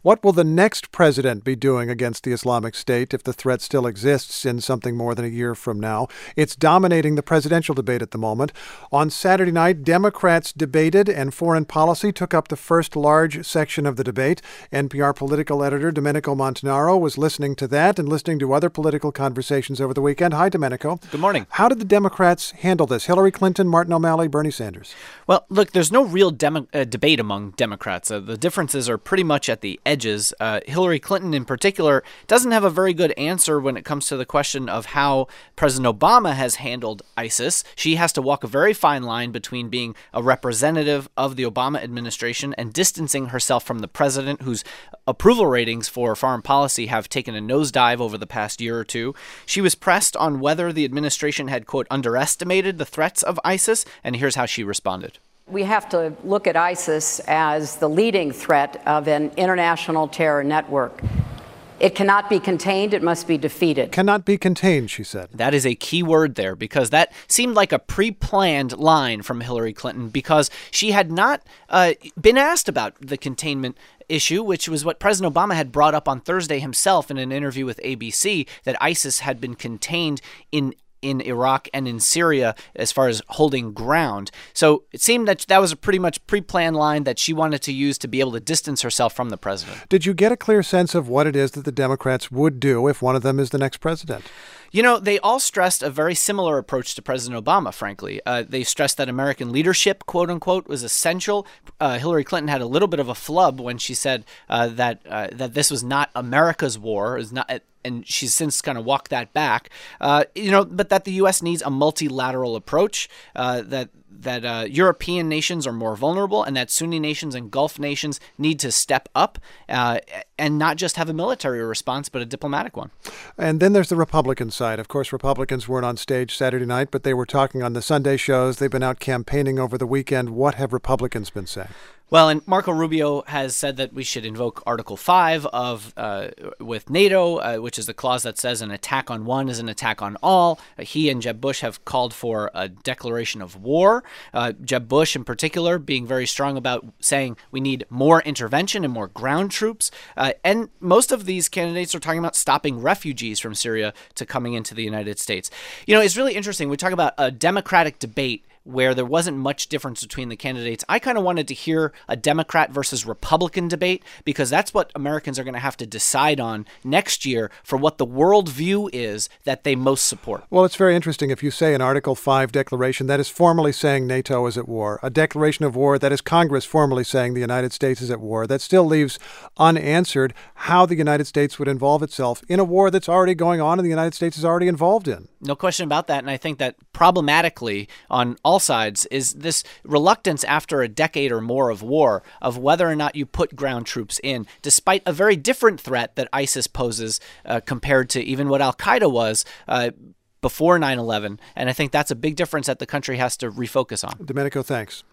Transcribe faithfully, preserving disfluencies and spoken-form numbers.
What will the next president be doing against the Islamic State if the threat still exists in something more than a year from now? It's dominating the presidential debate at the moment. On Saturday night, Democrats debated and foreign policy took up the first large section of the debate. N P R political editor Domenico Montanaro was listening to that and listening to other political conversations over the weekend. Hi, Domenico. Good morning. How did the Democrats handle this? Hillary Clinton, Martin O'Malley, Bernie Sanders? Well, look, there's no real demo- uh, debate among Democrats. Uh, the differences are pretty much at the edges. Uh, Hillary Clinton, in particular, doesn't have a very good answer when it comes to the question of how President Obama has handled ISIS. She has to walk a very fine line between being a representative of the Obama administration and distancing herself from the president, whose approval ratings for foreign policy have taken a nosedive over the past year or two. She was pressed on whether the administration had, quote, underestimated the threats of ISIS, and here's how she responded. We have to look at ISIS as the leading threat of an international terror network. It cannot be contained. It must be defeated. Cannot be contained, she said. That is a key word there, because that seemed like a pre-planned line from Hillary Clinton, because she had not uh, been asked about the containment issue, which was what President Obama had brought up on Thursday himself in an interview with A B C, that ISIS had been contained in in Iraq and in Syria as far as holding ground. So it seemed that that was a pretty much pre-planned line that she wanted to use to be able to distance herself from the president. Did you get a clear sense of what it is that the Democrats would do if one of them is the next president? You know, they all stressed a very similar approach to President Obama, frankly. Uh, they stressed that American leadership, quote unquote, was essential. Uh, Hillary Clinton had a little bit of a flub when she said uh, that uh, that this was not America's war, is not, and she's since kind of walked that back. Uh, you know, but that the U S needs a multilateral approach, uh, that that uh, European nations are more vulnerable, and that Sunni nations and Gulf nations need to step up uh, and not just have a military response, but a diplomatic one. And then there's the Republican side. Of course, Republicans weren't on stage Saturday night, but they were talking on the Sunday shows. They've been out campaigning over the weekend. What have Republicans been saying? Well, and Marco Rubio has said that we should invoke Article five of uh, with NATO, uh, which is the clause that says an attack on one is an attack on all. Uh, he and Jeb Bush have called for a declaration of war. Uh, Jeb Bush, in particular, being very strong about saying we need more intervention and more ground troops. Uh, and most of these candidates are talking about stopping refugees from Syria to coming into the United States. You know, it's really interesting. We talk about a Democratic debate where there wasn't much difference between the candidates. I kind of wanted to hear a Democrat versus Republican debate, because that's what Americans are going to have to decide on next year for what the worldview is that they most support. Well, it's very interesting. If you say an Article five declaration, that is formally saying NATO is at war. A declaration of war, that is Congress formally saying the United States is at war. That still leaves unanswered how the United States would involve itself in a war that's already going on and the United States is already involved in. No question about that. And I think that problematically on all sides is this reluctance after a decade or more of war of whether or not you put ground troops in, despite a very different threat that ISIS poses uh, compared to even what al-Qaeda was uh, before nine eleven. And I think that's a big difference that the country has to refocus on. Domenico, thanks.